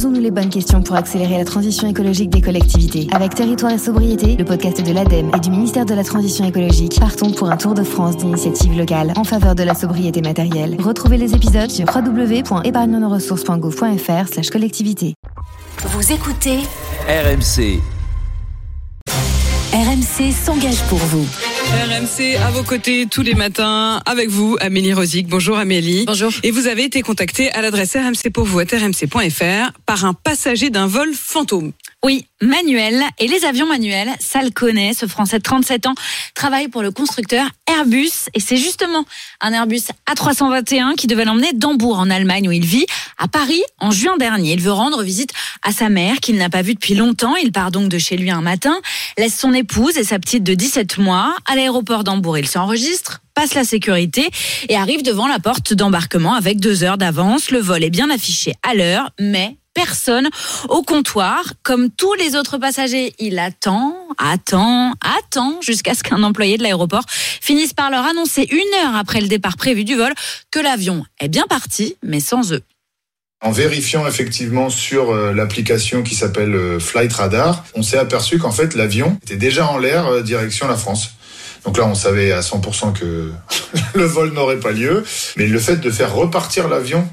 Posons-nous les bonnes questions pour accélérer la transition écologique des collectivités. Avec Territoire et Sobriété, le podcast de l'ADEME et du ministère de la Transition écologique, partons pour un tour de France d'initiatives locales en faveur de la sobriété matérielle. Retrouvez les épisodes sur www.épargnenoressources.gouv.fr/collectivité. Vous écoutez RMC. RMC s'engage pour vous. RMC à vos côtés tous les matins avec vous, Amélie Rosic. Bonjour Amélie. Bonjour. Et vous avez été contactée à l'adresse rmcpourvous@rmc.fr par un passager d'un vol fantôme. Oui, Manuel. Et les avions Manuel, ça le connaît. Ce Français de 37 ans travaille pour le constructeur Airbus. Et c'est justement un Airbus A321 qui devait l'emmener d'Hambourg en Allemagne où il vit, à Paris en juin dernier. Il veut rendre visite à sa mère qu'il n'a pas vue depuis longtemps. Il part donc de chez lui un matin, laisse son épouse et sa petite de 17 mois. À l'aéroport d'Hambourg, il s'enregistre, passe la sécurité et arrive devant la porte d'embarquement avec 2 heures d'avance. Le vol est bien affiché à l'heure, mais personne au comptoir. Comme tous les autres passagers, il attend jusqu'à ce qu'un employé de l'aéroport finisse par leur annoncer 1 heure après le départ prévu du vol que l'avion est bien parti, mais sans eux. En vérifiant effectivement sur l'application qui s'appelle Flight Radar, on s'est aperçu qu'en fait l'avion était déjà en l'air direction la France. Donc là, on savait à 100% que le vol n'aurait pas lieu. Mais le fait de faire repartir l'avion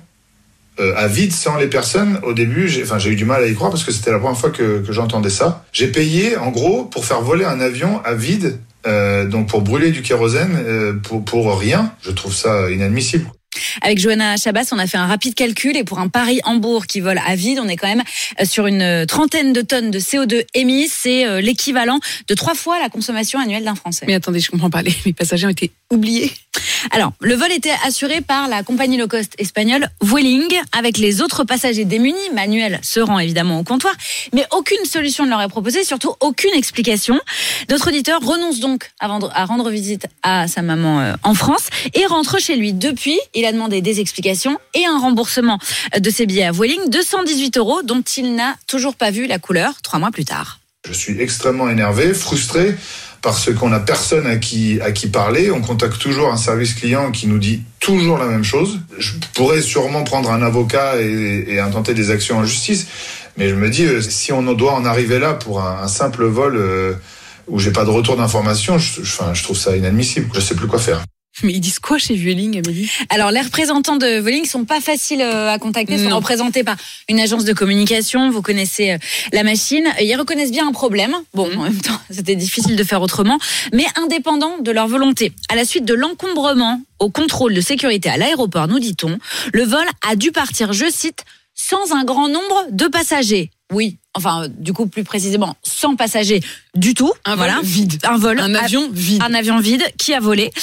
à vide sans les personnes, au début, j'ai eu du mal à y croire parce que c'était la première fois que j'entendais ça. J'ai payé, en gros, pour faire voler un avion à vide, donc pour brûler du kérosène, pour rien. Je trouve ça inadmissible. Avec Johanna Chabas, on a fait un rapide calcul et pour un Paris-Hambourg qui vole à vide, on est quand même sur une 30aine de tonnes de CO2 émises. C'est l'équivalent de 3 fois la consommation annuelle d'un Français. Mais attendez, je comprends pas. Les passagers ont été oubliés. Alors, le vol était assuré par la compagnie low cost espagnole Vueling. Avec les autres passagers démunis, Manuel se rend évidemment au comptoir, mais aucune solution ne leur est proposée, surtout aucune explication. Notre auditeur renonce donc à rendre visite à sa maman en France et rentre chez lui. Depuis, il a demandé des explications et un remboursement de ses billets à Vueling, 218 € dont il n'a toujours pas vu la couleur 3 mois plus tard. Je suis extrêmement énervé, frustré, parce qu'on n'a personne à qui parler. On contacte toujours un service client qui nous dit toujours la même chose. Je pourrais sûrement prendre un avocat et intenter des actions en justice, mais je me dis, si on doit en arriver là pour un simple vol où j'ai pas de retour d'information, je trouve ça inadmissible. Je sais plus quoi faire. Mais ils disent quoi chez Vueling, Amélie ? Alors, les représentants de Vueling sont pas faciles à contacter. Ils sont représentés par une agence de communication. Vous connaissez la machine. Ils reconnaissent bien un problème. Bon, en même temps, c'était difficile de faire autrement. Mais indépendant de leur volonté. À la suite de l'encombrement au contrôle de sécurité à l'aéroport, nous dit-on, le vol a dû partir, je cite, sans un grand nombre de passagers. Oui, enfin, du coup, plus précisément, sans passagers du tout. Un vol vide. Un avion vide. Un avion vide qui a volé.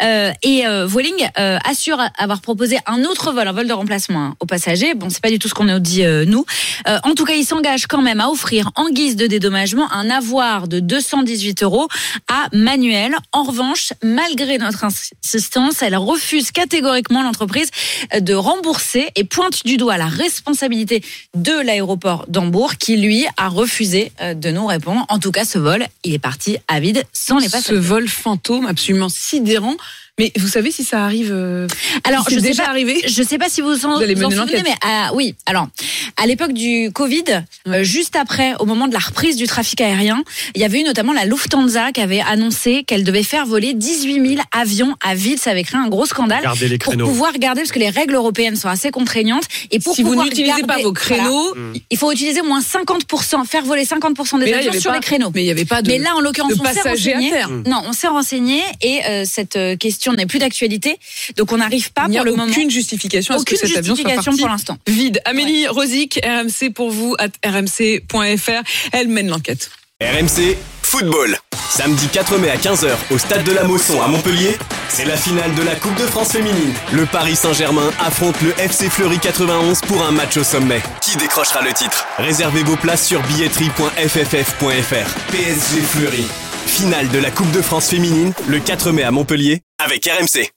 Vueling assure avoir proposé un autre vol, un vol de remplacement aux passagers. Bon, c'est pas du tout ce qu'on a dit nous. En tout cas, il s'engage quand même à offrir en guise de dédommagement un avoir de 218 € à Manuel. En revanche, malgré notre insistance, elle refuse catégoriquement l'entreprise de rembourser et pointe du doigt la responsabilité de l'aéroport d'Hambourg qui, lui, a refusé de nous répondre. En tout cas, ce vol, il est parti à vide sans les passagers. Ce vol fantôme absolument sidérant. Mais vous savez si ça arrive Alors, c'est déjà arrivé. Je sais pas si vous vous en souvenez, mais oui. Alors, à l'époque du Covid, juste après, au moment de la reprise du trafic aérien, il y avait eu notamment la Lufthansa qui avait annoncé qu'elle devait faire voler 18 000 avions à vide. Ça avait créé un gros scandale. Garder les créneaux. Pour pouvoir garder, parce que les règles européennes sont assez contraignantes. Et pour si vous pouvoir n'utilisez pas vos créneaux, il faut utiliser au moins 50%, faire voler 50% des avions sur les créneaux. Mais il n'y avait pas de Mais là, en l'occurrence, on s'est renseigné. Non, on s'est renseigné et cette question n'est plus d'actualité, donc on n'arrive pas pour le moment. Aucune justification à ce que cet avion soit parti pour l'instant. Vide. Amélie Rosic, RMC pour vous @rmc.fr. Elle mène l'enquête. RMC Football. Samedi 4 mai à 15h au Stade de la Mosson à Montpellier, c'est la finale de la Coupe de France féminine. Le Paris Saint-Germain affronte le FC Fleury 91 pour un match au sommet. Qui décrochera le titre ? Réservez vos places sur billetterie.fff.fr. PSG Fleury. Finale de la Coupe de France féminine le 4 mai à Montpellier avec RMC.